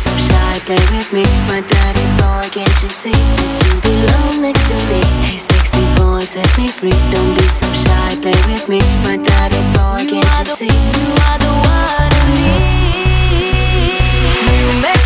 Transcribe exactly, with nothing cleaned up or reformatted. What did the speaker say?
so shy, play with me. My daddy boy, can't you see that you belong next to me? Hey sexy boy, set me free. Don't be so shy, play with me. My daddy boy, can't you see? You are the one I need. You make